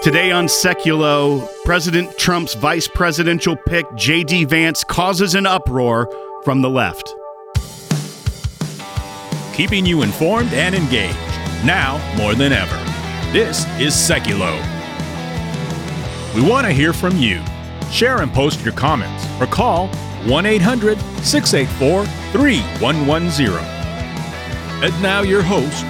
Today on Seculo, President Trump's vice presidential pick, J.D. Vance, causes an uproar from the left. Keeping you informed and engaged, now more than ever. This is Seculo. We want to hear from you. Share and post your comments or call 1-800-684-3110. And now your host.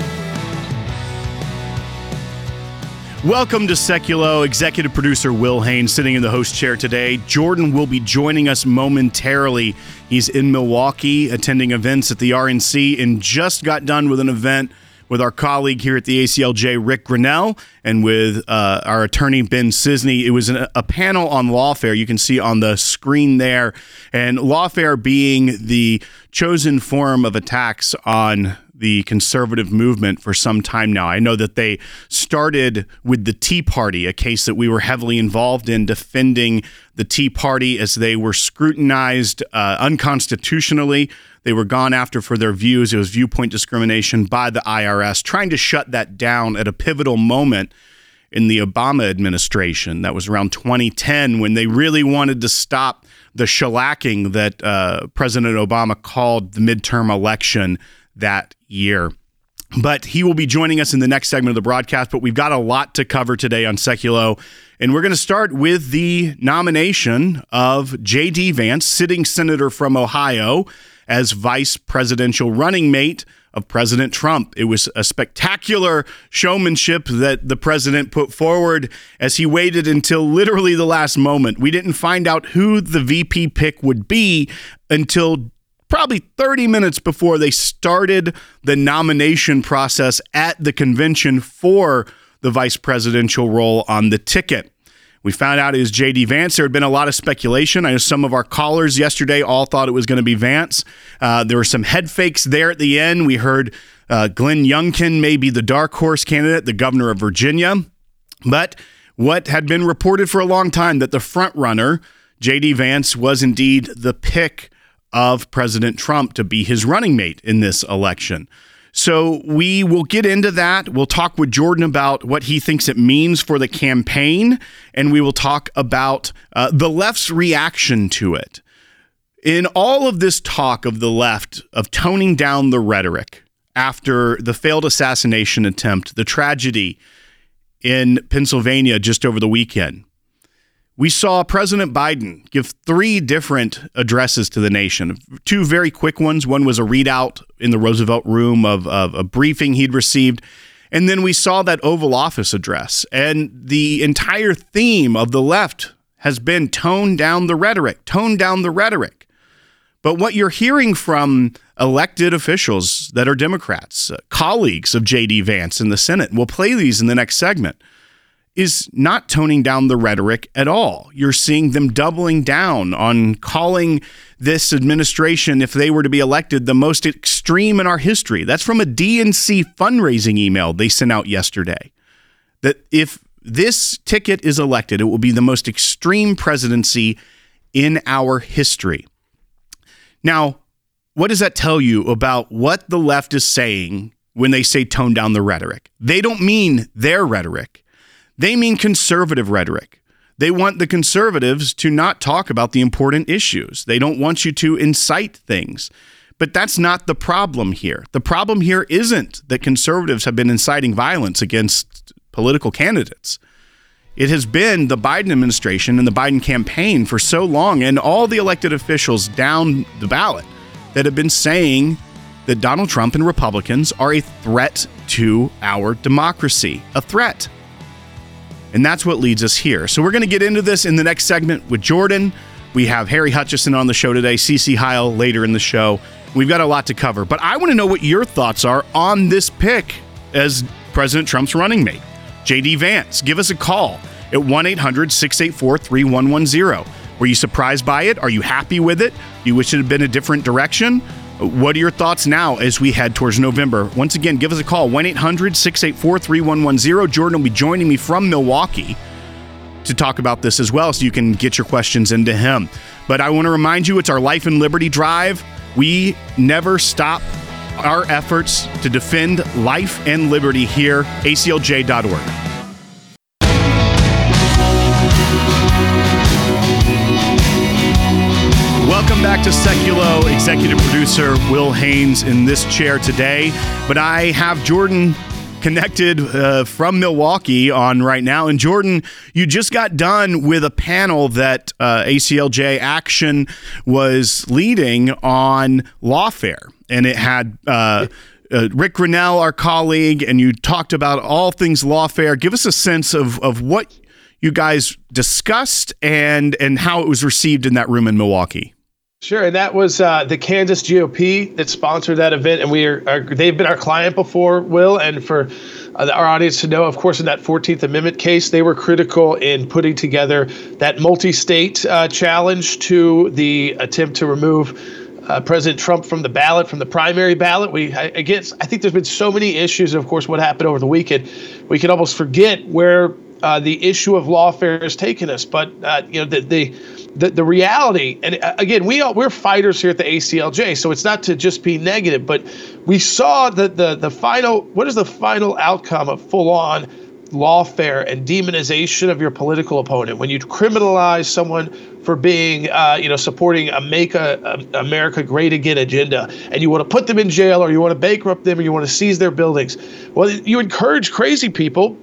Welcome to Seculo. Executive producer Will Haynes sitting in the host chair today. Jordan will be joining us momentarily. He's in Milwaukee attending events at the RNC and just got done with an event with our colleague here at the ACLJ, Rick Grinnell, and with our attorney, Ben Cisney. It was a panel on lawfare. You can see on the screen there. And lawfare being the chosen form of attacks on the conservative movement for some time now. I know that they started with the Tea Party, a case that we were heavily involved in defending the Tea Party as they were scrutinized unconstitutionally. They were gone after for their views. It was viewpoint discrimination by the IRS, trying to shut that down at a pivotal moment in the Obama administration. That was around 2010 when they really wanted to stop the shellacking that President Obama called the midterm election that year. But he will be joining us in the next segment of the broadcast, but we've got a lot to cover today on Seculo. And we're going to start with the nomination of J.D. Vance, sitting senator from Ohio, as vice presidential running mate of President Trump. It was a spectacular showmanship that the president put forward as he waited until literally the last moment. We didn't find out who the VP pick would be until probably 30 minutes before they started the nomination process at the convention for the vice presidential role on the ticket. We found out it was J.D. Vance. There had been a lot of speculation. I know some of our callers yesterday all thought it was going to be Vance. There were some head fakes there at the end. We heard Glenn Youngkin may be the dark horse candidate, the governor of Virginia. But what had been reported for a long time, that the front runner, J.D. Vance, was indeed the pick of President Trump to be his running mate in this election. So we will get into that. We'll talk with Jordan about what he thinks it means for the campaign, and we will talk about the left's reaction to it. In all of this talk of the left, of toning down the rhetoric after the failed assassination attempt, the tragedy in Pennsylvania just over the weekend, we saw President Biden give 3 different addresses to the nation, 2 very quick ones. One was a readout in the Roosevelt Room of a briefing he'd received. And then we saw that Oval Office address. And the entire theme of the left has been tone down the rhetoric, tone down the rhetoric. But what you're hearing from elected officials that are Democrats, colleagues of J.D. Vance in the Senate, we'll play these in the next segment, is not toning down the rhetoric at all. You're seeing them doubling down on calling this administration, if they were to be elected, the most extreme in our history. That's from a DNC fundraising email they sent out yesterday. That if this ticket is elected, it will be the most extreme presidency in our history. Now, what does that tell you about what the left is saying when they say tone down the rhetoric? They don't mean their rhetoric. They mean conservative rhetoric. They want the conservatives to not talk about the important issues. They don't want you to incite things. But that's not the problem here. The problem here isn't that conservatives have been inciting violence against political candidates. It has been the Biden administration and the Biden campaign for so long, and all the elected officials down the ballot that have been saying that Donald Trump and Republicans are a threat to our democracy, a threat. And that's what leads us here. So we're going to get into this in the next segment with Jordan. We have Harry Hutchison on the show today, CeCe Heil later in the show. We've got a lot to cover. But I want to know what your thoughts are on this pick as President Trump's running mate, J.D. Vance. Give us a call at 1-800-684-3110. Were you surprised by it? Are you happy with it? Do you wish it had been a different direction? What are your thoughts now as we head towards November? Once again, give us a call, 1-800-684-3110. Jordan will be joining me from Milwaukee to talk about this as well, so you can get your questions into him. But I want to remind you, it's our Life and Liberty Drive. We never stop our efforts to defend life and liberty here, aclj.org. to Seculo. Executive producer Will Haynes in this chair today. But I have Jordan connected from Milwaukee on right now. And Jordan, you just got done with a panel that ACLJ Action was leading on lawfare. And it had Rick Grinnell, our colleague, and you talked about all things lawfare. Give us a sense of what you guys discussed and how it was received in that room in Milwaukee. Sure, and that was the Kansas GOP that sponsored that event, and they've been our client before, Will, and for our audience to know, of course, in that 14th Amendment case, they were critical in putting together that multi-state challenge to the attempt to remove President Trump from the ballot, from the primary ballot. I think there's been so many issues, of course, what happened over the weekend. We can almost forget where the issue of lawfare has taken us, but the reality, and again, we're fighters here at the ACLJ, so it's not to just be negative, but we saw the final outcome of full-on lawfare and demonization of your political opponent when you criminalize someone for being, supporting a Make America Great Again agenda, and you want to put them in jail, or you want to bankrupt them, or you want to seize their buildings. Well, you encourage crazy people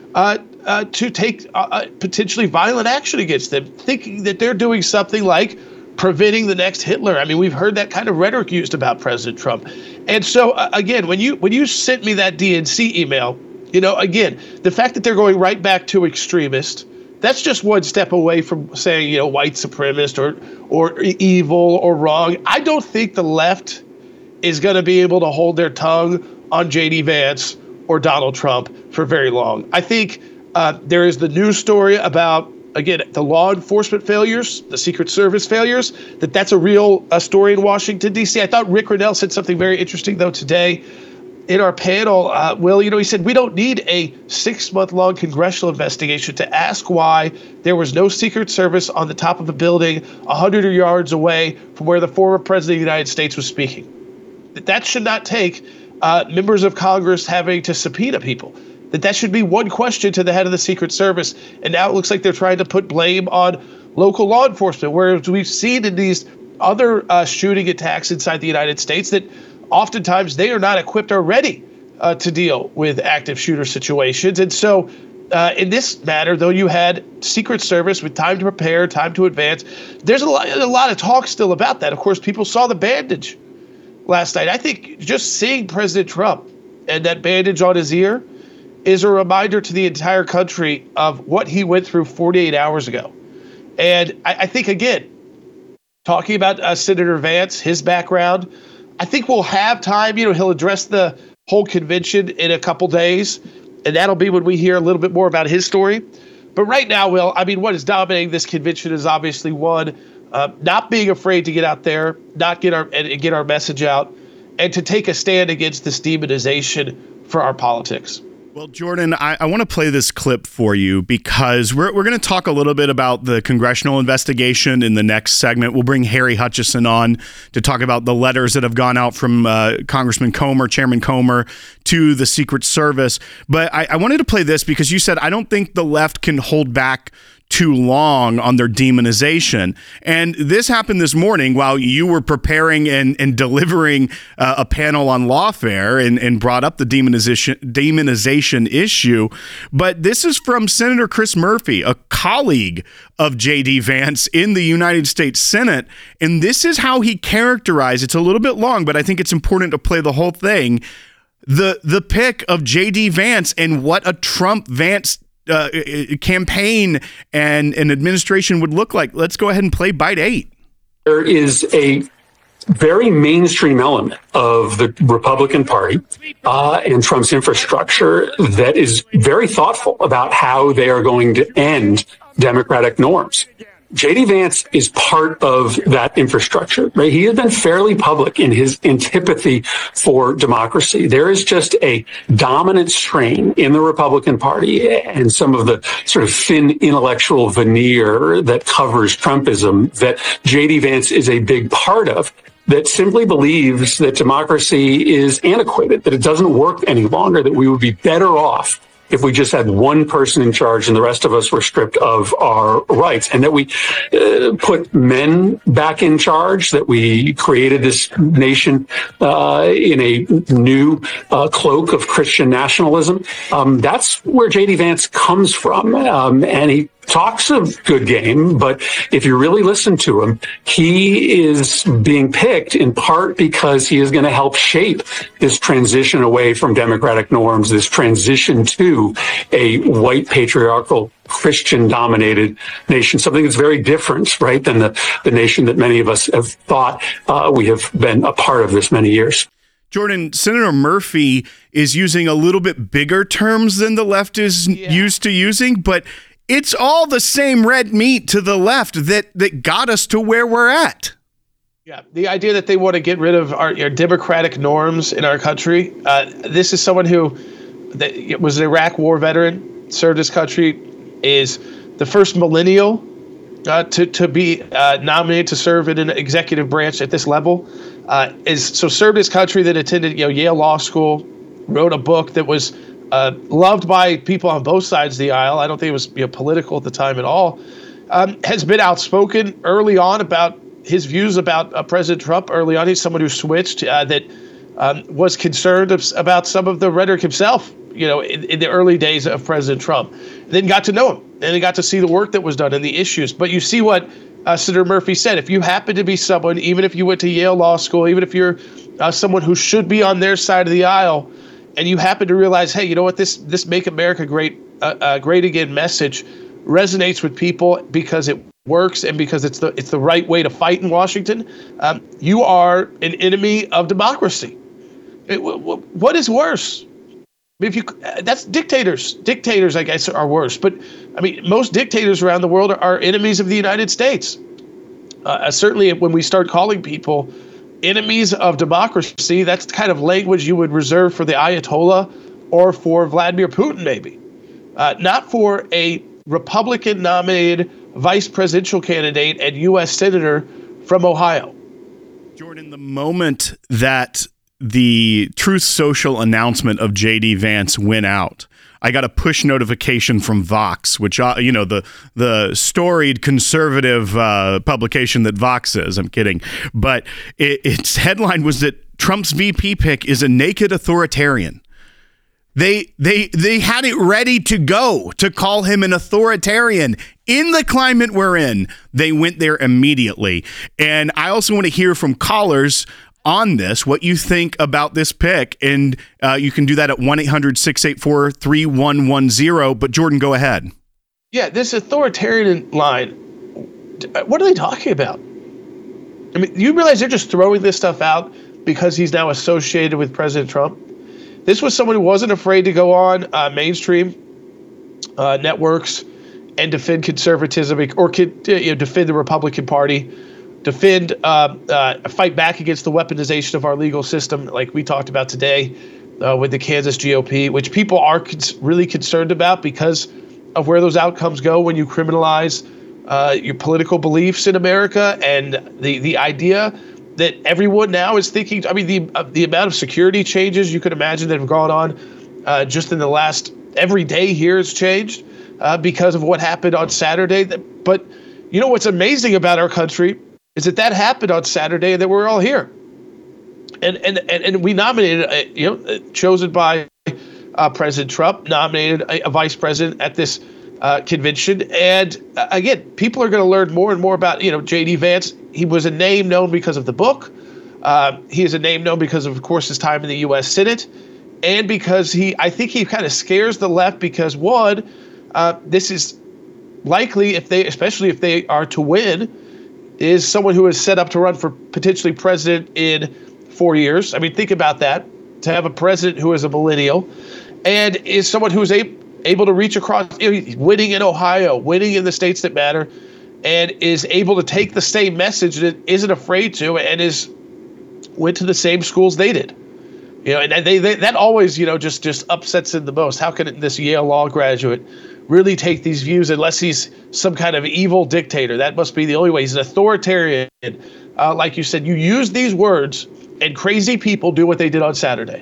to take potentially violent action against them, thinking that they're doing something like preventing the next Hitler. I mean, we've heard that kind of rhetoric used about President Trump. And so, again, when you sent me that DNC email, again, the fact that they're going right back to extremist, that's just one step away from saying, white supremacist or evil or wrong. I don't think the left is going to be able to hold their tongue on J.D. Vance or Donald Trump for very long. I think there is the news story about, again, the law enforcement failures, the Secret Service failures, that's a real story in Washington, D.C. I thought Rick Grinnell said something very interesting, though, today in our panel. Will, he said, we don't need a 6-month-long congressional investigation to ask why there was no Secret Service on the top of a building 100 yards away from where the former president of the United States was speaking. That should not take members of Congress having to subpoena people. That should be one question to the head of the Secret Service. And now it looks like they're trying to put blame on local law enforcement, whereas we've seen in these other shooting attacks inside the United States that oftentimes they are not equipped or ready to deal with active shooter situations. And so in this matter, though, you had Secret Service with time to prepare, time to advance. There's a lot of talk still about that. Of course, people saw the bandage last night. I think just seeing President Trump and that bandage on his ear is a reminder to the entire country of what he went through 48 hours ago. And I think, again, talking about Senator Vance, his background, I think we'll have time. He'll address the whole convention in a couple days, and that'll be when we hear a little bit more about his story. But right now, Will, what is dominating this convention is obviously one, not being afraid to get out there, get our message out, and to take a stand against this demonization for our politics. Well, Jordan, I want to play this clip for you because we're going to talk a little bit about the congressional investigation in the next segment. We'll bring Harry Hutchison on to talk about the letters that have gone out from Congressman Comer, Chairman Comer, to the Secret Service. But I wanted to play this because you said, I don't think the left can hold back too long on their demonization. And this happened this morning while you were preparing and delivering a panel on lawfare and brought up the demonization issue. But this is from Senator Chris Murphy, a colleague of J.D. Vance in the United States Senate. And this is how he characterized, it's a little bit long, but I think it's important to play the whole thing, the pick of J.D. Vance and what a Trump-Vance campaign and an administration would look like. Let's go ahead and play bite 8. There is a very mainstream element of the Republican Party and Trump's infrastructure that is very thoughtful about how they are going to end democratic norms. J.D. Vance is part of that infrastructure, right? He has been fairly public in his antipathy for democracy. There is just a dominant strain in the Republican Party and some of the sort of thin intellectual veneer that covers Trumpism that J.D. Vance is a big part of, that simply believes that democracy is antiquated, that it doesn't work any longer, that we would be better off if we just had one person in charge and the rest of us were stripped of our rights, and that we put men back in charge, that we created this nation in a new cloak of Christian nationalism. That's where J.D. Vance comes from. And he talks a good game, but if you really listen to him, he is being picked in part because he is going to help shape this transition away from democratic norms, this transition to a white patriarchal Christian dominated nation, something that's very different, right, than the nation that many of us have thought we have been a part of this many years. Jordan, Senator Murphy is using a little bit bigger terms than the left is used to using, but it's all the same red meat to the left that got us to where we're at. Yeah, the idea that they want to get rid of our democratic norms in our country. This is someone who was an Iraq war veteran, served his country, is the first millennial to be nominated to serve in an executive branch at this level. Served his country, that attended Yale Law School, wrote a book that was loved by people on both sides of the aisle. I don't think it was political at the time at all. Has been outspoken early on about his views about President Trump. Early on, he's someone who switched, that was concerned about some of the rhetoric himself, in the early days of President Trump. Then got to know him, and he got to see the work that was done and the issues. But you see what Senator Murphy said. If you happen to be someone, even if you went to Yale Law School, even if you're someone who should be on their side of the aisle, and you happen to realize, hey, you know what, this Make America Great Again message resonates with people because it works and because it's the right way to fight in Washington, you are an enemy of democracy. What is worse? That's dictators. Dictators, I guess, are worse. But I mean, most dictators around the world are enemies of the United States. Certainly, when we start calling people enemies of democracy, that's the kind of language you would reserve for the Ayatollah or for Vladimir Putin, maybe. Not for a Republican-nominated vice presidential candidate and U.S. senator from Ohio. Jordan, the moment that the Truth Social announcement of J.D. Vance went out, I got a push notification from Vox, which, the storied conservative publication that Vox is. I'm kidding. But its headline was that Trump's VP pick is a naked authoritarian. They had it ready to go to call him an authoritarian. In the climate we're in, they went there immediately. And I also want to hear from callers on this, what you think about this pick. And you can do that at 1-800-684-3110. But Jordan, go ahead. Yeah, this authoritarian line, what are they talking about? I mean, you realize they're just throwing this stuff out because he's now associated with President Trump? This was someone who wasn't afraid to go on mainstream networks and defend conservatism, or defend the Republican Party, fight back against the weaponization of our legal system, like we talked about today with the Kansas GOP, which people are really concerned about because of where those outcomes go when you criminalize your political beliefs in America, and the idea that everyone now is thinking. I mean, the amount of security changes you could imagine that have gone on just in the last every day here has changed because of what happened on Saturday. But you know what's amazing about our country is that happened on Saturday and that we're all here. And we nominated, chosen by President Trump, nominated a vice president at this convention. And again, people are going to learn more and more about, J.D. Vance. He was a name known because of the book. He is a name known because of course, his time in the U.S. Senate. And because I think he kind of scares the left because, one, this is likely, especially if they are to win, is someone who is set up to run for potentially president in 4 years. I mean, think about that. To have a president who is a millennial and is someone who is able to reach across, winning in Ohio, winning in the states that matter, and is able to take the same message that isn't afraid to, and went to the same schools they did. And they that always, just upsets them the most. How can this Yale law graduate really take these views unless he's some kind of evil dictator? That must be the only way. He's an authoritarian. Like you said, you use these words and crazy people do what they did on Saturday.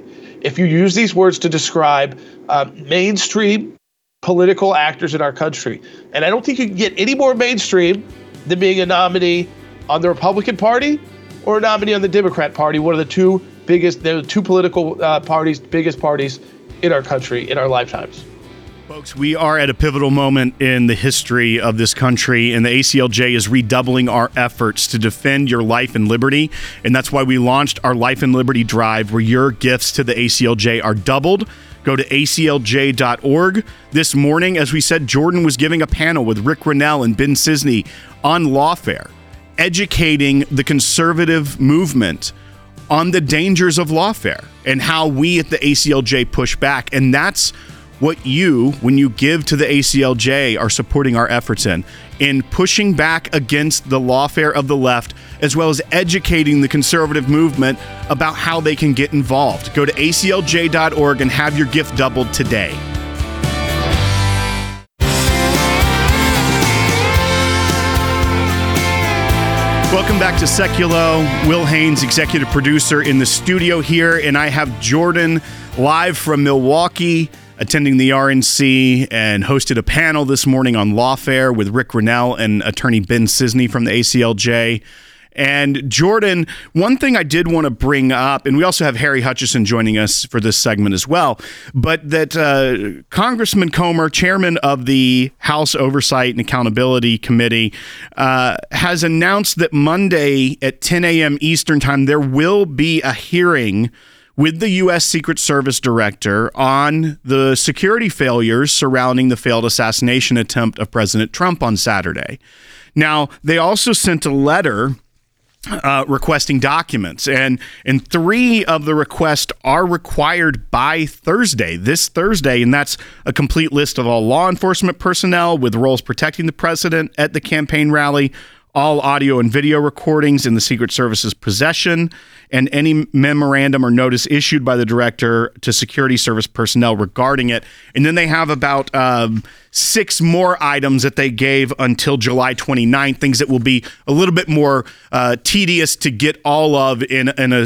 if you use these words to describe mainstream political actors in our country. And I don't think you can get any more mainstream than being a nominee on the Republican Party or a nominee on the Democrat Party, one of the two political biggest parties in our country in our lifetimes. Folks, we are at a pivotal moment in the history of this country, and the ACLJ is redoubling our efforts to defend your life and liberty. And that's why we launched our Life and Liberty Drive, where your gifts to the ACLJ are doubled. Go to aclj.org. This morning, as we said, Jordan was giving a panel with Rick Grenell and Ben Cisney on lawfare, educating the conservative movement on the dangers of lawfare and how we at the ACLJ push back. And that's what you, when you give to the ACLJ, are supporting our efforts in pushing back against the lawfare of the left, as well as educating the conservative movement about how they can get involved. Go to aclj.org and have your gift doubled today. Welcome back to Seculo. Will Haynes, executive producer, in the studio here, and I have Jordan live from Milwaukee, attending the RNC, and hosted a panel this morning on lawfare with Rick Grenell and attorney Ben Cisney from the ACLJ. And Jordan, one thing I did want to bring up, and we also have Harry Hutchison joining us for this segment as well, but that Congressman Comer, chairman of the House Oversight and Accountability Committee, has announced that Monday at 10 a.m. Eastern Time, there will be a hearing with the U.S. Secret Service director on the security failures surrounding the failed assassination attempt of President Trump on Saturday. Now, they also sent a letter requesting documents, and 3 of the requests are required by this Thursday, and that's a complete list of all law enforcement personnel with roles protecting the president at the campaign rally, all audio and video recordings in the Secret Service's possession, and any memorandum or notice issued by the director to security service personnel regarding it. And then they have about 6 more items that they gave until July 29th, things that will be a little bit more tedious to get all of in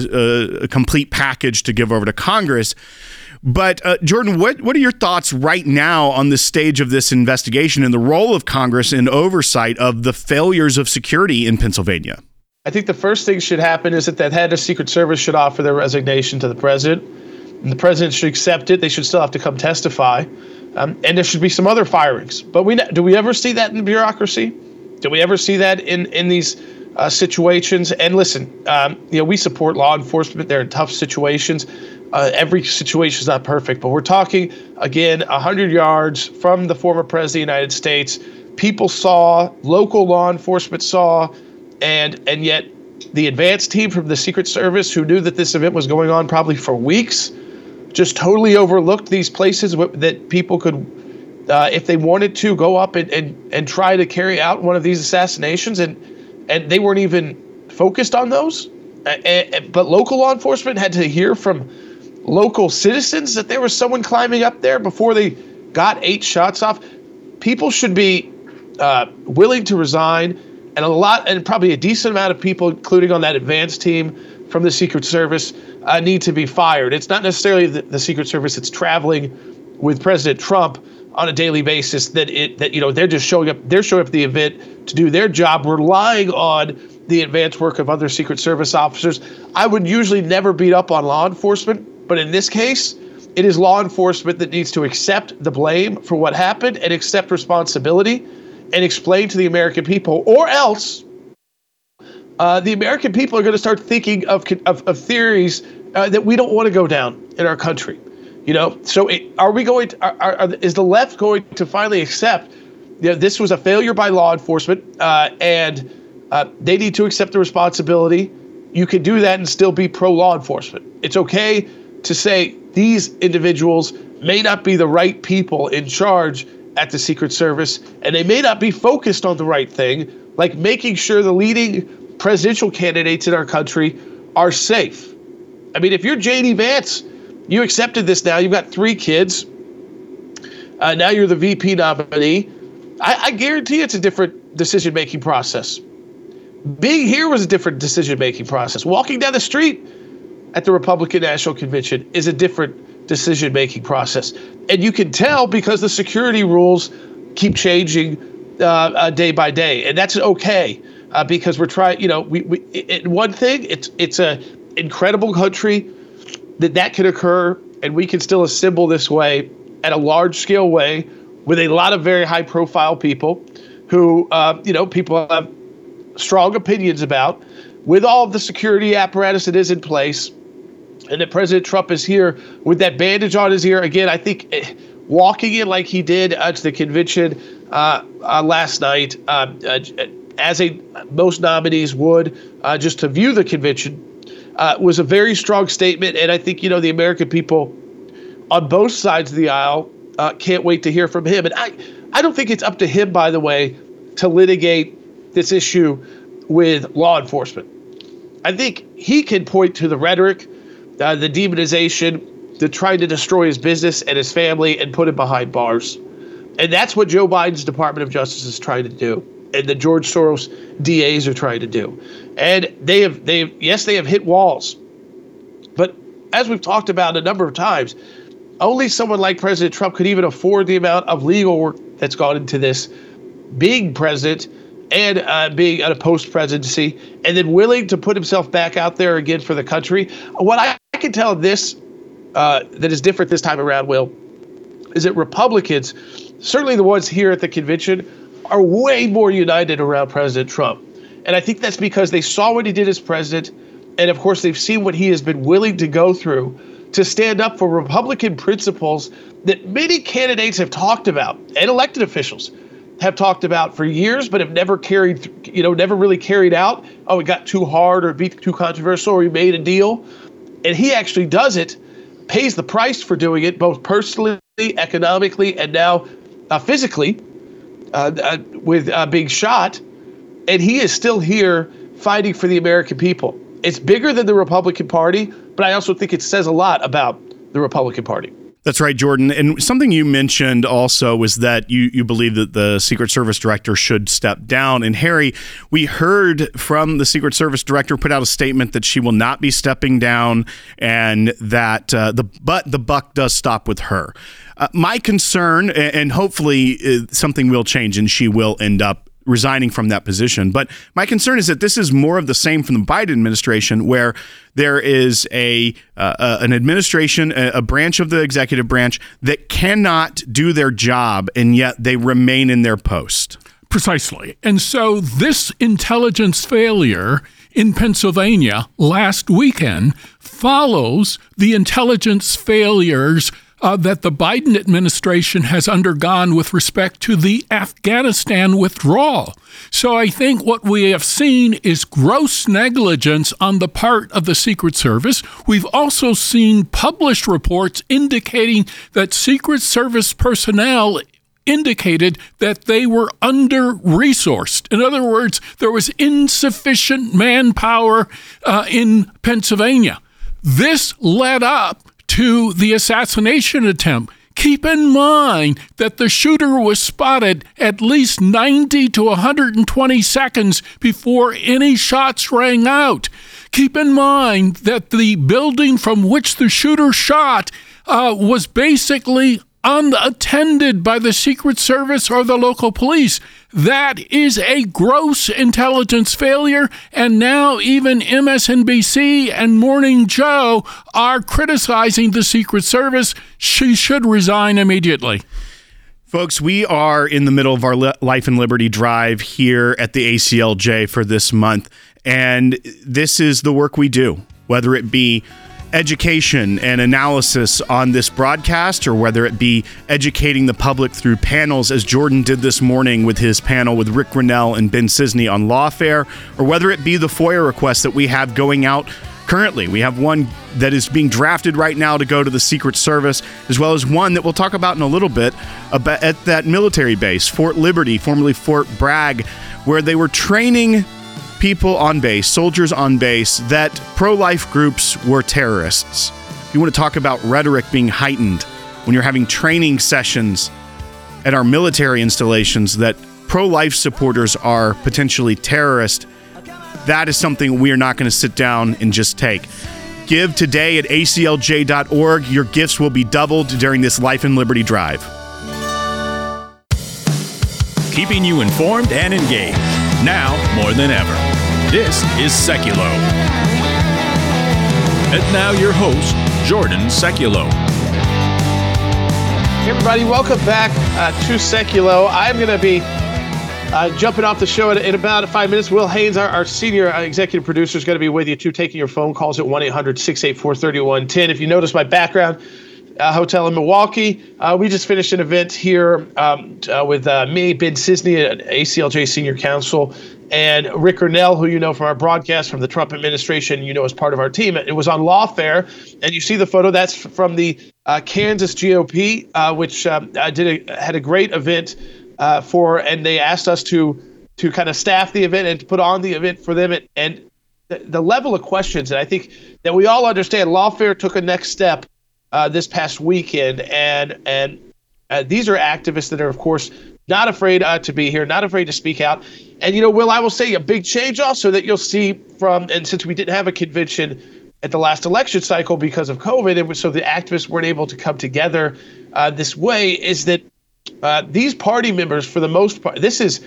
a complete package to give over to Congress. But Jordan, what are your thoughts right now on the stage of this investigation and the role of Congress in oversight of the failures of security in Pennsylvania? I think the first thing should happen is that head of Secret Service should offer their resignation to the president, and the president should accept it. They should still have to come testify, and there should be some other firings. But do we ever see that in the bureaucracy? Do we ever see that in these situations? And listen, we support law enforcement. They're in tough situations. Every situation is not perfect, but we're talking, again, 100 yards from the former president of the United States. People saw, local law enforcement saw, and yet the advance team from the Secret Service, who knew that this event was going on probably for weeks, just totally overlooked these places that people could, if they wanted to, go up and try to carry out one of these assassinations, and they weren't even focused on those. But local law enforcement had to hear from local citizens that there was someone climbing up there before they got 8 shots off. People should be willing to resign, and probably a decent amount of people, including on that advance team from the Secret Service, need to be fired. It's not necessarily the Secret Service that's traveling with President Trump on a daily basis that they're just showing up. They're showing up at the event to do their job, relying on the advance work of other Secret Service officers. I would usually never beat up on law enforcement, but in this case, it is law enforcement that needs to accept the blame for what happened and accept responsibility and explain to the American people, or else the American people are going to start thinking of theories that we don't want to go down in our country. So are we going to, is the left going to finally accept this was a failure by law enforcement, and they need to accept the responsibility? You can do that and still be pro-law enforcement. It's okay to say these individuals may not be the right people in charge at the Secret Service, and they may not be focused on the right thing, like making sure the leading presidential candidates in our country are safe. I mean, if you're J.D. Vance, you accepted this now. You've got 3 kids. Now you're the VP nominee. I guarantee it's a different decision-making process. Being here was a different decision-making process. Walking down the street, at the Republican National Convention is a different decision-making process. And you can tell because the security rules keep changing day by day. And that's okay because we're trying, one thing, it's a incredible country that can occur, and we can still assemble this way at a large-scale way with a lot of very high-profile people who, people have strong opinions about, with all of the security apparatus that is in place, and that President Trump is here with that bandage on his ear. Again, I think walking in like he did to the convention last night, as most nominees would, just to view the convention, was a very strong statement. And I think, the American people on both sides of the aisle can't wait to hear from him. And I don't think it's up to him, by the way, to litigate this issue with law enforcement. I think he can point to the rhetoric, the demonization, the trying to destroy his business and his family and put him behind bars. And that's what Joe Biden's Department of Justice is trying to do, and the George Soros DAs are trying to do. And they have hit walls. But as we've talked about a number of times, only someone like President Trump could even afford the amount of legal work that's gone into this, being president and being in a post-presidency, and then willing to put himself back out there again for the country. What I can tell this that is different this time around, Will, is that Republicans, certainly the ones here at the convention, are way more united around President Trump. And I think that's because they saw what he did as president, and of course they've seen what he has been willing to go through to stand up for Republican principles that many candidates have talked about, and elected officials have talked about for years, but have never really carried out. Oh, it got too hard or too controversial, or he made a deal. And he actually does it, pays the price for doing it, both personally, economically, and now physically, with being shot. And he is still here fighting for the American people. It's bigger than the Republican Party, but I also think it says a lot about the Republican Party. That's right, Jordan. And something you mentioned also was that you believe that the Secret Service director should step down. And Harry, we heard from the Secret Service director put out a statement that she will not be stepping down, and that the buck does stop with her. My concern, and hopefully something will change and she will end up resigning from that position. But my concern is that this is more of the same from the Biden administration, where there is an administration, a branch of the executive branch that cannot do their job, and yet they remain in their post. Precisely. And so this intelligence failure in Pennsylvania last weekend follows the intelligence failures that the Biden administration has undergone with respect to the Afghanistan withdrawal. So I think what we have seen is gross negligence on the part of the Secret Service. We've also seen published reports indicating that Secret Service personnel indicated that they were under-resourced. In other words, there was insufficient manpower in Pennsylvania. This led up to the assassination attempt. Keep in mind that the shooter was spotted at least 90 to 120 seconds before any shots rang out. Keep in mind that the building from which the shooter shot was basically unattended by the Secret Service or the local police. That is a gross intelligence failure, and now even MSNBC and Morning Joe are criticizing the Secret Service. She should resign immediately. Folks, we are in the middle of our Life and Liberty drive here at the ACLJ for this month, and this is the work we do, whether it be education and analysis on this broadcast, or whether it be educating the public through panels, as Jordan did this morning with his panel with Rick Grinnell and Ben Cisney on lawfare, or whether it be the FOIA requests that we have going out currently. We have one that is being drafted right now to go to the Secret Service, as well as one that we'll talk about in a little bit about at that military base, Fort Liberty, formerly Fort Bragg, where they were training people on base, soldiers on base, that pro-life groups were terrorists. If you want to talk about rhetoric being heightened when you're having training sessions at our military installations that pro-life supporters are potentially terrorists, that is something we are not going to sit down and just take. Give today at aclj.org. Your gifts will be doubled during this Life and Liberty Drive. Keeping you informed and engaged, now more than ever. This is Seculo. And now your host, Jordan Seculo. Hey everybody, welcome back to Seculo. I'm going to be jumping off the show in about 5 minutes. Will Haynes, our senior executive producer, is going to be with you too, taking your phone calls at 1-800-684-3110. If you notice my background, hotel in Milwaukee. We just finished an event here with me, Ben Cisney, ACLJ Senior Counsel, and Rick Ernell, who you know from our broadcast from the Trump administration, you know as part of our team. It was on Lawfare, and you see the photo. That's from the Kansas GOP, which had a great event and they asked us to kind of staff the event and to put on the event for them. And the level of questions, and I think that we all understand, Lawfare took a next step this past weekend, and these are activists that are, of course, not afraid to be here, not afraid to speak out. And, you know, Will, I will say a big change also that you'll see and since we didn't have a convention at the last election cycle because of COVID, and so the activists weren't able to come together this way, is that these party members, for the most part, this is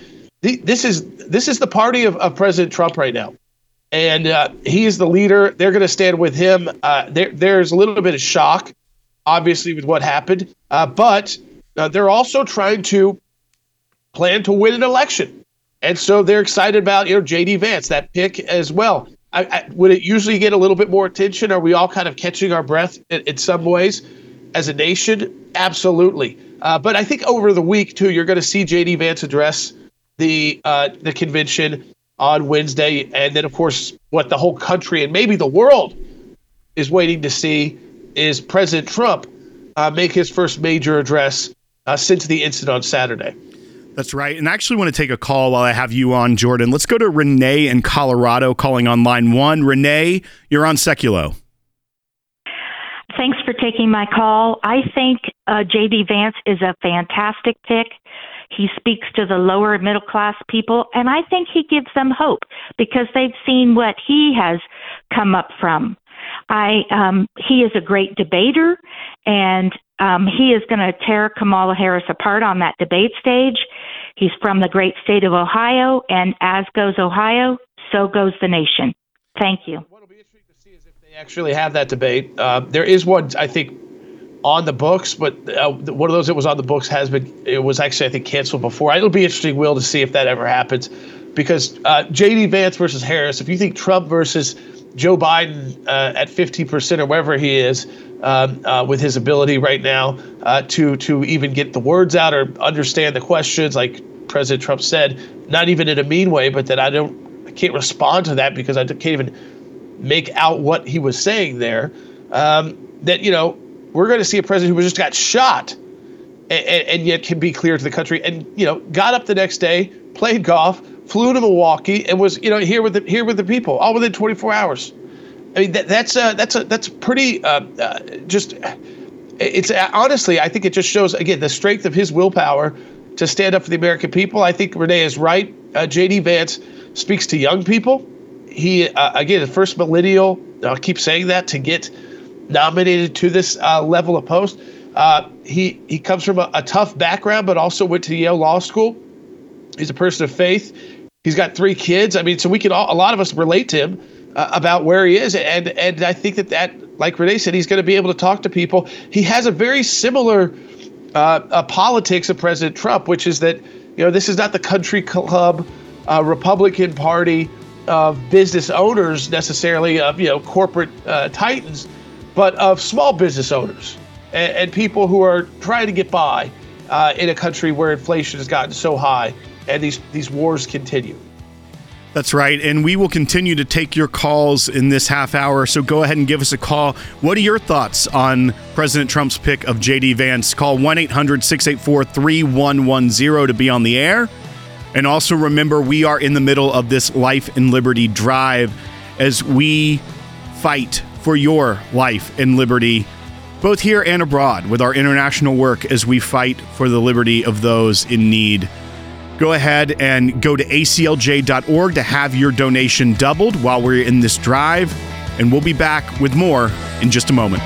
the party of President Trump right now. And he is the leader. They're going to stand with him. There's a little bit of shock, obviously, with what happened. But they're also trying to plan to win an election. And so they're excited about, J.D. Vance, that pick as well. Would it usually get a little bit more attention? Are we all kind of catching our breath in some ways as a nation? Absolutely. But I think over the week, too, you're going to see J.D. Vance address the convention on Wednesday. And then, of course, what the whole country and maybe the world is waiting to see is President Trump make his first major address since the incident on Saturday. That's right. And I actually want to take a call while I have you on, Jordan. Let's go to Renee in Colorado calling on line 1. Renee, you're on Seculo. Thanks for taking my call. I think J.D. Vance is a fantastic pick. He speaks to the lower middle class people, and I think he gives them hope because they've seen what he has come up from. He is a great debater, and he is going to tear Kamala Harris apart on that debate stage. He's from the great state of Ohio, and as goes Ohio, so goes the nation. Thank you. What'll be interesting to see is if they actually have that debate. There is one, I think, on the books, but one of those that was on the books was actually, I think, canceled before. It'll be interesting, Will, to see if that ever happens, because J.D. Vance versus Harris, if you think Trump versus Joe Biden at 50% or wherever he is with his ability right now to even get the words out or understand the questions, like President Trump said, not even in a mean way, but that I can't respond to that because I can't even make out what he was saying there, that, we're going to see a president who just got shot and yet can be clear to the country and, got up the next day, played golf, flew to Milwaukee, and was, here with the people all within 24 hours. I mean, that's pretty it's honestly, I think it just shows, again, the strength of his willpower to stand up for the American people. I think Renee is right. J.D. Vance speaks to young people. He, again, the first millennial, I'll keep saying that, to get nominated to this level of post. He comes from a tough background, but also went to Yale Law School. He's a person of faith. He's got 3 kids. I mean, so we can a lot of us relate to him about where he is. And I think that, like Renee said, he's going to be able to talk to people. He has a very similar politics of President Trump, which is that, this is not the country club Republican Party of business owners necessarily, of, corporate titans, but of small business owners and people who are trying to get by in a country where inflation has gotten so high and these wars continue. That's right. And we will continue to take your calls in this half hour. So go ahead and give us a call. What are your thoughts on President Trump's pick of J.D. Vance? Call 1-800-684-3110 to be on the air. And also remember, we are in the middle of this Life and Liberty Drive as we fight for your life and liberty, both here and abroad, with our international work as we fight for the liberty of those in need. Go ahead and go to aclj.org to have your donation doubled while we're in this drive. and we'll be back with more in just a moment.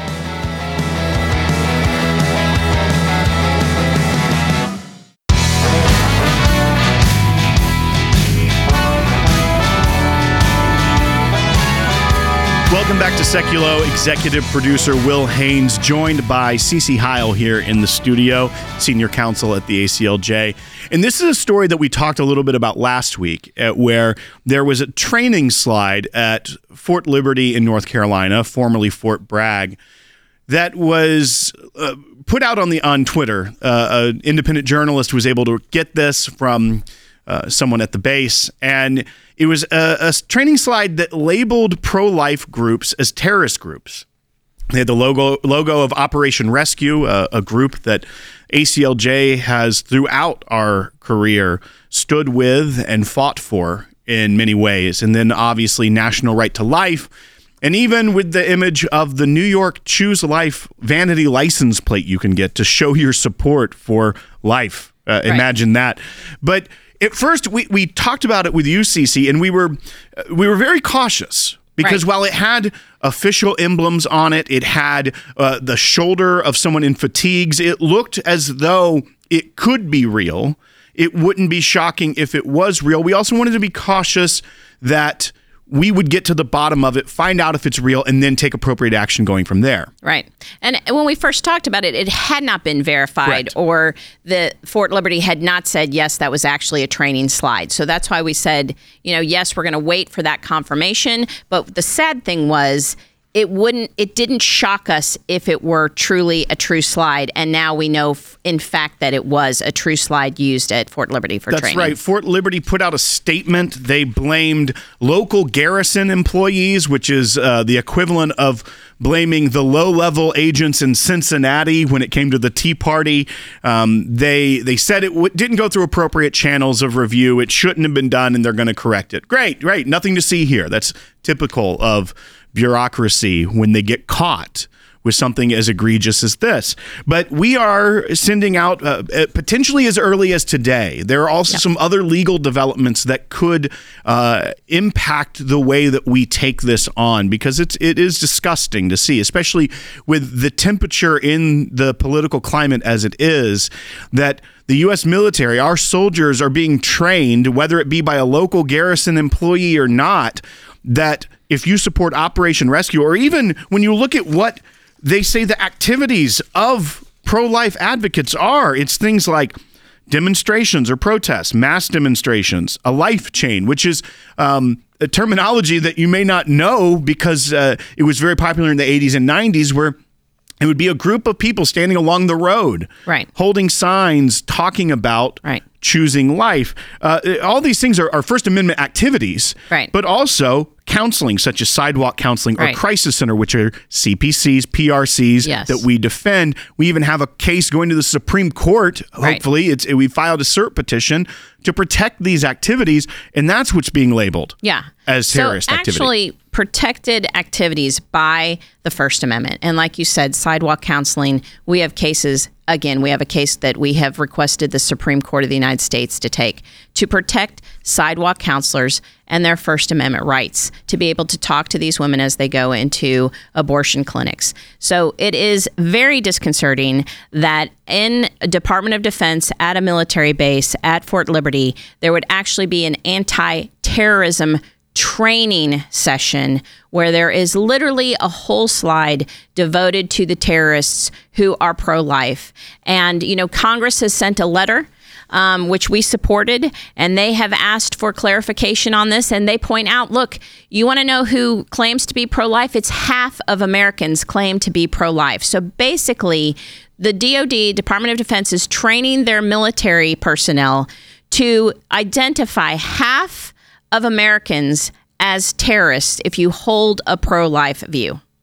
Welcome back to Seculo. Executive producer Will Haynes, joined by Cece Heil here in the studio, senior counsel at the ACLJ. And this is a story that we talked a little bit about last week, where there was a training slide at Fort Liberty in North Carolina, formerly Fort Bragg, that was put out on Twitter. An independent journalist was able to get this from someone at the base, and it was a training slide that labeled pro-life groups as terrorist groups. They had the logo of Operation Rescue, a group that ACLJ has throughout our career stood with and fought for in many ways. And then obviously National Right to Life, and even with the image of the New York Choose Life vanity license plate you can get to show your support for life. Right. Imagine that. But at first, we talked about it with you, Cece, and we were very cautious because while it had official emblems on it, it had the shoulder of someone in fatigues. It looked as though it could be real. It wouldn't be shocking if it was real. We also wanted to be cautious that we would get to the bottom of it, find out if it's real, and then take appropriate action going from there. Right. And when we first talked about it, it had not been verified, or the Fort Liberty had not said, yes, that was actually a training slide. So that's why we said, yes, we're going to wait for that confirmation. But the sad thing was, it didn't shock us if it were truly a true slide. And now we know, in fact, that it was a true slide used at Fort Liberty for training. That's right. Fort Liberty put out a statement. They blamed local garrison employees, which is the equivalent of blaming the low-level agents in Cincinnati when it came to the Tea Party. They said it didn't go through appropriate channels of review. It shouldn't have been done, and they're going to correct it. Great. Nothing to see here. That's typical of bureaucracy when they get caught with something as egregious as this. But we are sending out potentially as early as today. There are also some other legal developments that could impact the way that we take this on, because it is disgusting to see, especially with the temperature in the political climate as it is, that the U.S. military, our soldiers, are being trained, whether it be by a local garrison employee or not, that if you support Operation Rescue, or even when you look at what they say the activities of pro-life advocates are, it's things like demonstrations or protests, mass demonstrations, a life chain, which is a terminology that you may not know because it was very popular in the 80s and 90s, where it would be a group of people standing along the road, holding signs, talking about choosing life. All these things are First Amendment activities, but also counseling, such as sidewalk counseling or crisis center, which are CPCs, PRCs that we defend. We even have a case going to the Supreme Court. Hopefully, we filed a cert petition to protect these activities, and that's what's being labeled as terrorist activity. Actually, protected activities by the First Amendment. And like you said, sidewalk counseling, we have cases. Again, we have a case that we have requested the Supreme Court of the United States to take to protect sidewalk counselors and their First Amendment rights to be able to talk to these women as they go into abortion clinics. So it is very disconcerting that in Department of Defense at a military base at Fort Liberty, there would actually be an anti-terrorism training session where there is literally a whole slide devoted to the terrorists who are pro-life. And, Congress has sent a letter which we supported, and they have asked for clarification on this. And they point out, look, you want to know who claims to be pro-life? It's half of Americans claim to be pro-life. So basically, the DOD, Department of Defense, is training their military personnel to identify half of Americans as terrorists if you hold a pro-life view.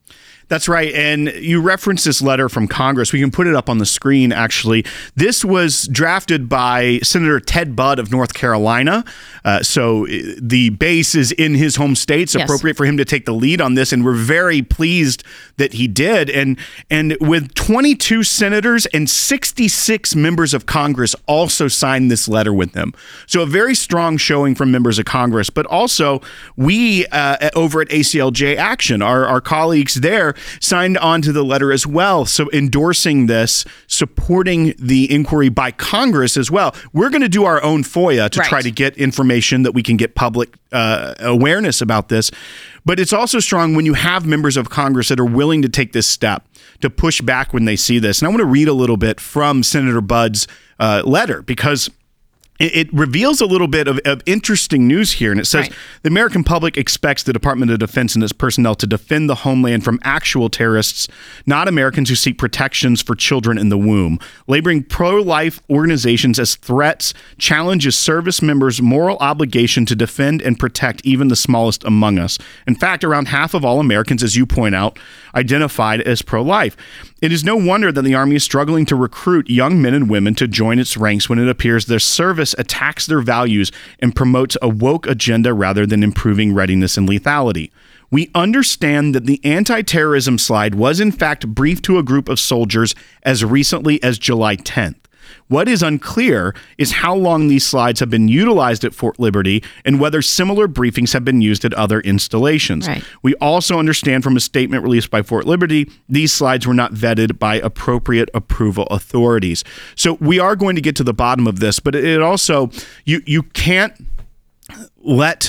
That's right. And you referenced this letter from Congress. We can put it up on the screen, actually. This was drafted by Senator Ted Budd of North Carolina. So the base is in his home state. It's appropriate for him to take the lead on this. And we're very pleased that he did. And with 22 senators and 66 members of Congress also signed this letter with him. So a very strong showing from members of Congress. But also, we over at ACLJ Action, our colleagues there, signed on to the letter as well. So endorsing this, supporting the inquiry by Congress as well. We're going to do our own FOIA to try to get information that we can get public awareness about this. But it's also strong when you have members of Congress that are willing to take this step to push back when they see this. And I want to read a little bit from Senator Budd's letter, because it reveals a little bit of interesting news here. And it says, the American public expects the Department of Defense and its personnel to defend the homeland from actual terrorists, not Americans who seek protections for children in the womb. Labeling pro-life organizations as threats challenges service members' moral obligation to defend and protect even the smallest among us. In fact, around half of all Americans, as you point out, identified as pro-life. It is no wonder that the Army is struggling to recruit young men and women to join its ranks when it appears their service attacks their values and promotes a woke agenda rather than improving readiness and lethality. We understand that the anti-terrorism slide was in fact briefed to a group of soldiers as recently as July 10th. What is unclear is how long these slides have been utilized at Fort Liberty and whether similar briefings have been used at other installations. We also understand from a statement released by Fort Liberty, these slides were not vetted by appropriate approval authorities. So we are going to get to the bottom of this, but it also, you can't let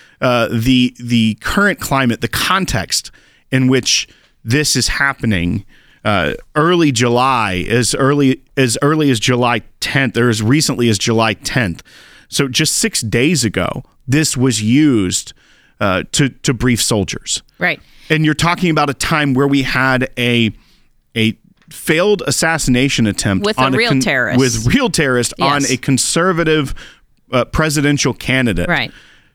the current climate, the context in which this is happening, early July, as early as July 10th, or as recently as July 10th. So just 6 days ago, this was used to brief soldiers. Right. And you're talking about a time where we had a failed assassination attempt with a real terrorist. With real terrorist on a conservative presidential candidate. Right.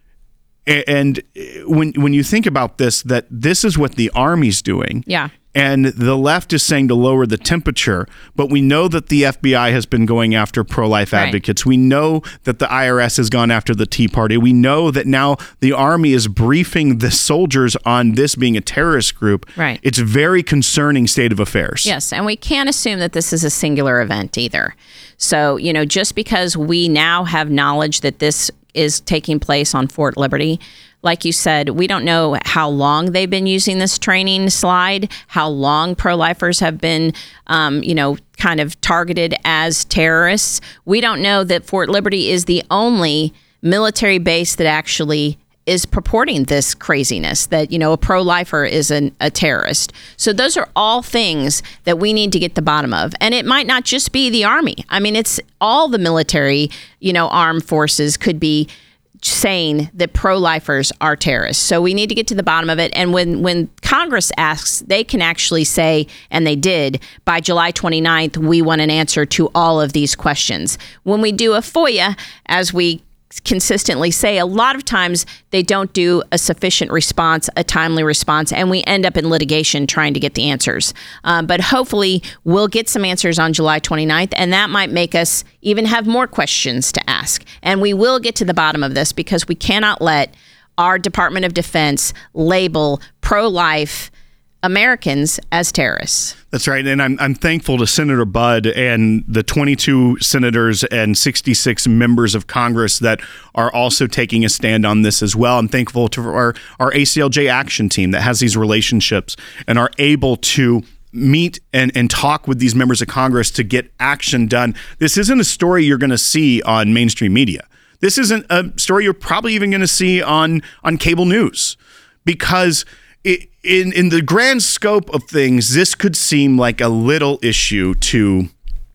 And when you think about this, that this is what the Army's doing. Yeah. And the left is saying to lower the temperature, but we know that the FBI has been going after pro-life advocates. We know that the IRS has gone after the Tea Party. We know that now the Army is briefing the soldiers on this being a terrorist group. Right. It's a very concerning state of affairs. Yes, and we can't assume that this is a singular event either. So, just because we now have knowledge that this is taking place on Fort Liberty, like you said, we don't know how long they've been using this training slide, how long pro-lifers have been, kind of targeted as terrorists. We don't know that Fort Liberty is the only military base that actually is purporting this craziness, that, a pro-lifer is a terrorist. So those are all things that we need to get the bottom of. And it might not just be the Army. I mean, it's all the military, armed forces could be saying that pro-lifers are terrorists. So we need to get to the bottom of it. And when Congress asks, they can actually say, and they did, by July 29th, we want an answer to all of these questions. When we do a FOIA, as we consistently say, a lot of times they don't do a sufficient response, a timely response, and we end up in litigation trying to get the answers. But hopefully we'll get some answers on July 29th, and that might make us even have more questions to ask. And we will get to the bottom of this, because we cannot let our Department of Defense label pro-life Americans as terrorists. That's right. And I'm thankful to Senator Budd and the 22 senators and 66 members of Congress that are also taking a stand on this as well. I'm thankful to our ACLJ Action team that has these relationships and are able to meet and talk with these members of Congress to get action done. This isn't a story you're going to see on mainstream media. This isn't a story you're probably even going to see on cable news, because in the grand scope of things, this could seem like a little issue to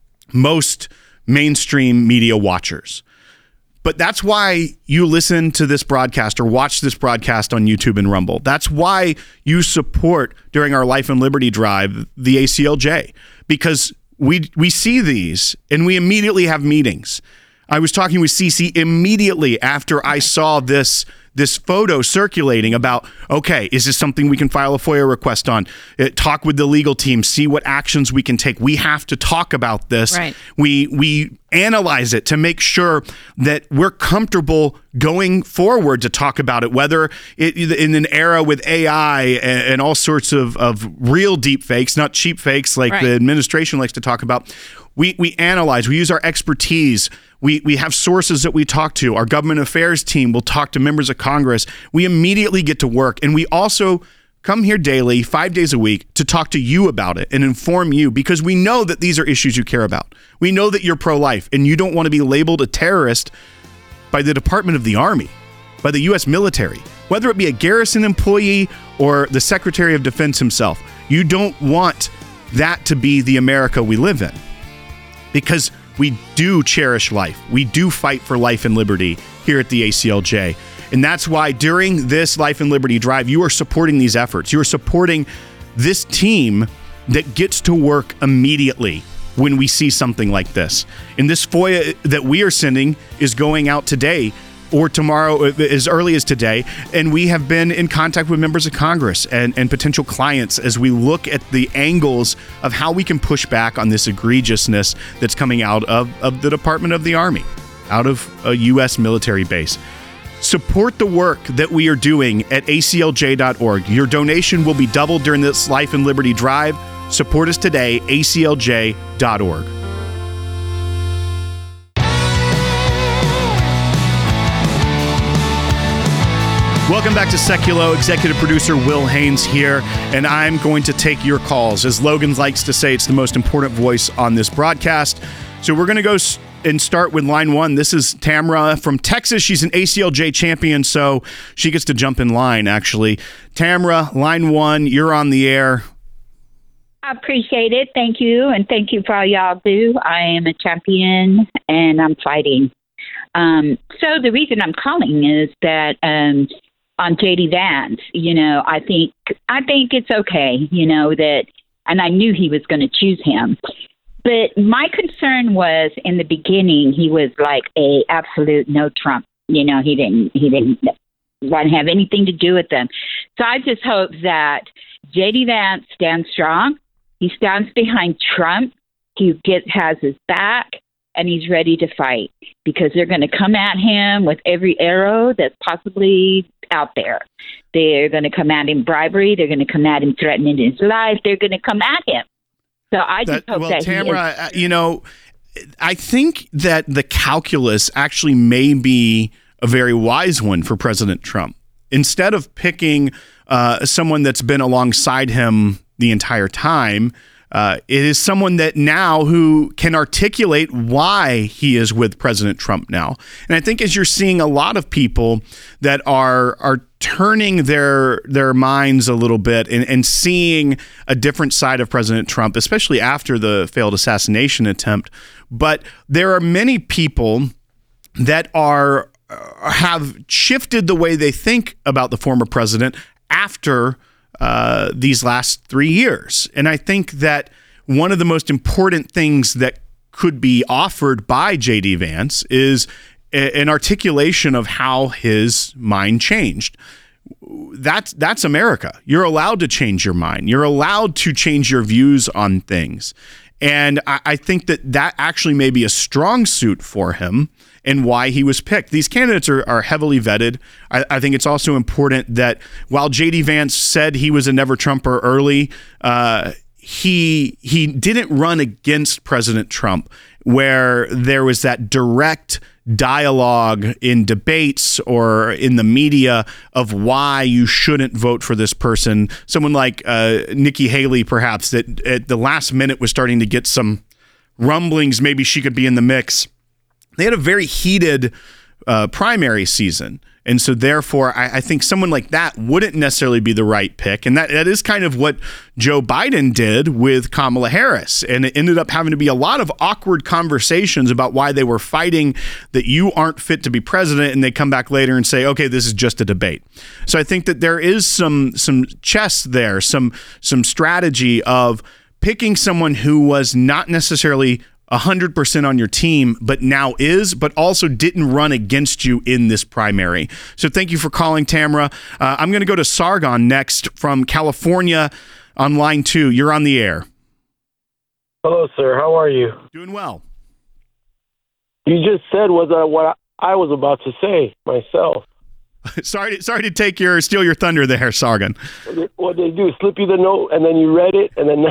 most mainstream media watchers. But that's why you listen to this broadcast or watch this broadcast on YouTube and Rumble. That's why you support, during our Life and Liberty Drive, the ACLJ, because we see these and we immediately have meetings. I was talking with Cece immediately after I saw this photo circulating about, okay, is this something we can file a FOIA request on? Talk with the legal team, see what actions we can take. We have to talk about this. Right. We analyze it to make sure that we're comfortable going forward to talk about it, whether in an era with AI and all sorts of real deep fakes, not cheap fakes like the administration likes to talk about. We analyze, we use our expertise. We have sources that we talk to. Our government affairs team will talk to members of Congress. We immediately get to work. And we also come here daily, 5 days a week, to talk to you about it and inform you, because we know that these are issues you care about. We know that you're pro-life and you don't want to be labeled a terrorist by the Department of the Army, by the U.S. military, whether it be a garrison employee or the Secretary of Defense himself. You don't want that to be the America we live in, because we do cherish life. We do fight for life and liberty here at the ACLJ. And that's why during this Life and Liberty Drive, you are supporting these efforts. You are supporting this team that gets to work immediately when we see something like this. And this FOIA that we are sending is going out today or tomorrow, as early as today. And we have been in contact with members of Congress and potential clients as we look at the angles of how we can push back on this egregiousness that's coming out of the Department of the Army, out of a U.S. military base. Support the work that we are doing at aclj.org. Your donation will be doubled during this Life and Liberty Drive. Support us today, aclj.org. Welcome back to Seculo. Executive producer Will Haynes here, and I'm going to take your calls. As Logan likes to say, it's the most important voice on this broadcast. So we're going to go and start with line one. This is Tamara from Texas. She's an ACLJ champion, so she gets to jump in line, actually. Tamara, line one, you're on the air. I appreciate it. Thank you, and thank you for all y'all do. I am a champion, and I'm fighting. So the reason I'm calling is that on J.D. Vance, I think it's okay, that, and I knew he was going to choose him. But my concern was in the beginning, he was like a absolute no Trump. He didn't want to have anything to do with them. So I just hope that J.D. Vance stands strong. He stands behind Trump. He has his back, and he's ready to fight, because they're going to come at him with every arrow that's possibly out there. They're going to come at him bribery. They're going to come at him threatening his life. They're going to come at him. So I just hope that Tamara, I think that the calculus actually may be a very wise one for President Trump. Instead of picking someone that's been alongside him the entire time, it is someone that now who can articulate why he is with President Trump now. And I think as you're seeing a lot of people that are turning their minds a little bit and seeing a different side of President Trump, especially after the failed assassination attempt. But there are many people that have shifted the way they think about the former president after these last 3 years. And I think that one of the most important things that could be offered by J.D. Vance is an articulation of how his mind changed. That's America. You're allowed to change your mind. You're allowed to change your views on things. And I think that actually may be a strong suit for him and why he was picked. These candidates are heavily vetted. I think it's also important that while J.D. Vance said he was a never-Trumper early, he didn't run against President Trump, where there was that direct dialogue in debates or in the media of why you shouldn't vote for this person. Someone like Nikki Haley, perhaps, that at the last minute was starting to get some rumblings, maybe she could be in the mix. They had a very heated primary season. And so therefore, I think someone like that wouldn't necessarily be the right pick. And that is kind of what Joe Biden did with Kamala Harris. And it ended up having to be a lot of awkward conversations about why they were fighting that you aren't fit to be president. And they come back later and say, okay, this is just a debate. So I think that there is some chess there, some strategy of picking someone who was not necessarily 100% on your team, but now is, but also didn't run against you in this primary. So thank you for calling, Tamara. I'm going to go to Sargon next from California on line 2. You're on the air. Hello, sir. How are you? Doing well. You just said what I was about to say myself. Sorry to steal your thunder there, Sargon. What they do is slip you the note, and then you read it, and then...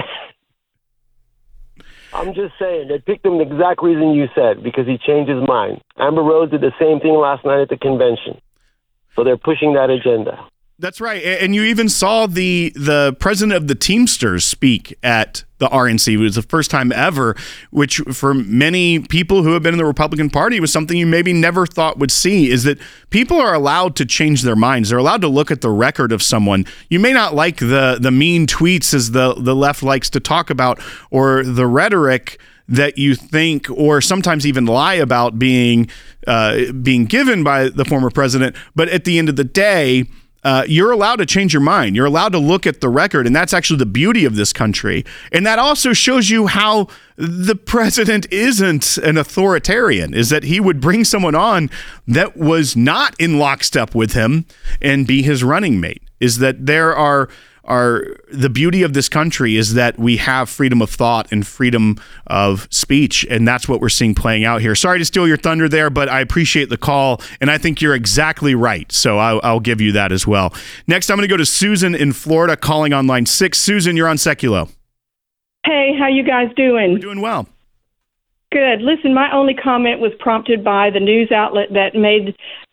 I'm just saying, they picked him the exact reason you said, because he changed his mind. Amber Rose did the same thing last night at the convention. So they're pushing that agenda. That's right. And you even saw the president of the Teamsters speak at the RNC. It was the first time ever, which for many people who have been in the Republican Party was something you maybe never thought would see, is that people are allowed to change their minds. They're allowed to look at the record of someone. You may not like the mean tweets, as the left likes to talk about, or the rhetoric that you think, or sometimes even lie about being given by the former president. But at the end of the day, you're allowed to change your mind. You're allowed to look at the record, and that's actually the beauty of this country. And that also shows you how the president isn't an authoritarian, is that he would bring someone on that was not in lockstep with him and be his running mate. Is that there are the beauty of this country is that we have freedom of thought and freedom of speech, and that's what we're seeing playing out here. Sorry to steal your thunder there, but I appreciate the call, and I think you're exactly right, so I'll give you that as well. Next, I'm going to go to Susan in Florida, calling on line 6. Susan, you're on Seculo. Hey, how you guys doing? We're doing well. Good. Listen, my only comment was prompted by the news outlet that made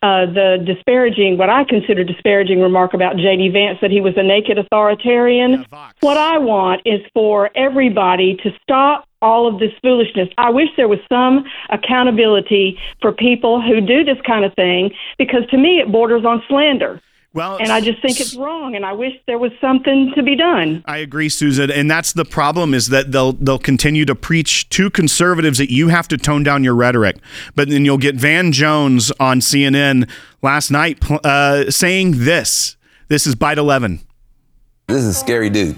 what I consider disparaging remark about J.D. Vance, that he was a naked authoritarian. What I want is for everybody to stop all of this foolishness. I wish there was some accountability for people who do this kind of thing, because to me it borders on slander. Well, and I just think it's wrong, and I wish there was something to be done. I agree, Susan, and that's the problem, is that they'll continue to preach to conservatives that you have to tone down your rhetoric. But then you'll get Van Jones on CNN last night saying this. This is Byte 11. This is a scary dude.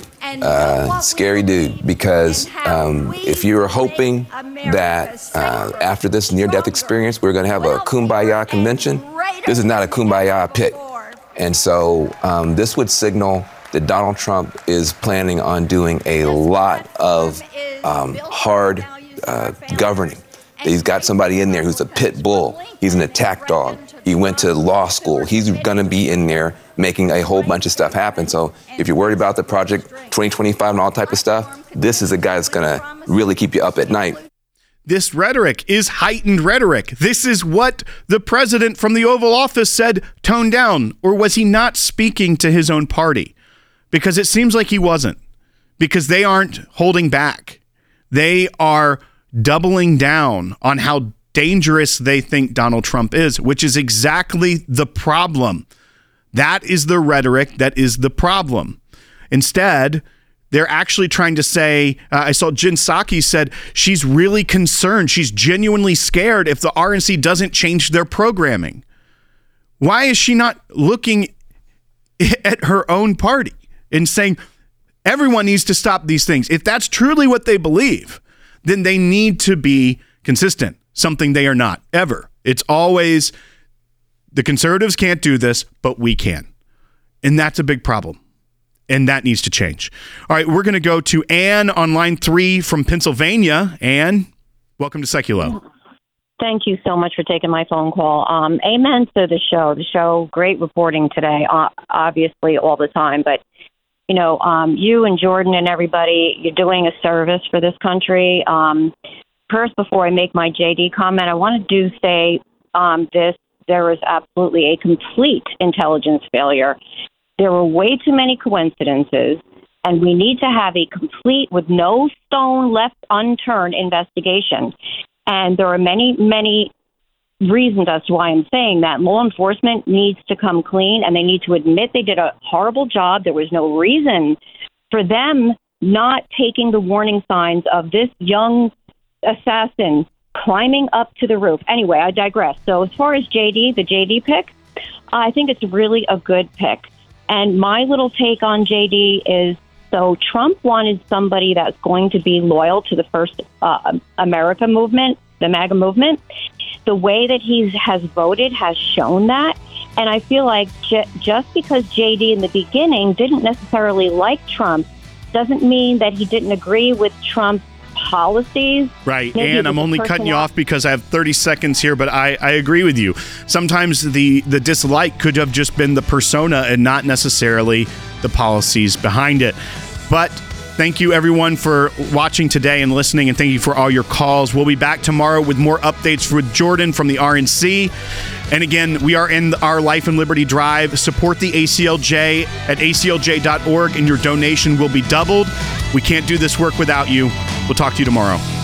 Scary dude, because if you were hoping that after this near-death experience we're going to have a kumbaya convention, this is not a kumbaya pit. And so this would signal that Donald Trump is planning on doing a lot of hard governing. He's got somebody in there who's a pit bull. He's an attack dog. He went to law school. He's going to be in there making a whole bunch of stuff happen. So if you're worried about the Project 2025 and all type of stuff, this is a guy that's going to really keep you up at night. This rhetoric is heightened rhetoric. This is what the president from the Oval Office said, tone down. Or was he not speaking to his own party? Because it seems like he wasn't. Because they aren't holding back. They are doubling down on how dangerous they think Donald Trump is, which is exactly the problem. That is the rhetoric that is the problem. Instead, they're actually trying to say, I saw Jen Psaki said she's really concerned. She's genuinely scared if the RNC doesn't change their programming. Why is she not looking at her own party and saying, everyone needs to stop these things? If that's truly what they believe, then they need to be consistent, something they are not, ever. It's always, the conservatives can't do this, but we can. And that's a big problem. And that needs to change. All right, we're going to go to Ann on line 3 from Pennsylvania. Ann, welcome to Seculo. Thank you so much for taking my phone call. Amen to the show. The show, great reporting today, obviously all the time. But, you know, you and Jordan and everybody, you're doing a service for this country. First, before I make my JD comment, I want to say this. There was absolutely a complete intelligence failure. There were way too many coincidences, and we need to have a complete, with no stone left unturned, investigation. And there are many, many reasons as to why I'm saying that. Law enforcement needs to come clean, and they need to admit they did a horrible job. There was no reason for them not taking the warning signs of this young assassin climbing up to the roof. Anyway, I digress. So as far as JD, the JD pick, I think it's really a good pick. And my little take on JD is So Trump wanted somebody that's going to be loyal to the First America movement, the MAGA movement. The way that he has voted has shown that. And I feel like just because JD in the beginning didn't necessarily like Trump doesn't mean that he didn't agree with Trump's policies. Right. And I'm only cutting you off because I have 30 seconds here, but I agree with you. Sometimes the dislike could have just been the persona and not necessarily the policies behind it. But thank you, everyone, for watching today and listening, and thank you for all your calls. We'll be back tomorrow with more updates with Jordan from the RNC. And again, we are in our Life and Liberty Drive. Support the ACLJ at aclj.org, and your donation will be doubled. We can't do this work without you. We'll talk to you tomorrow.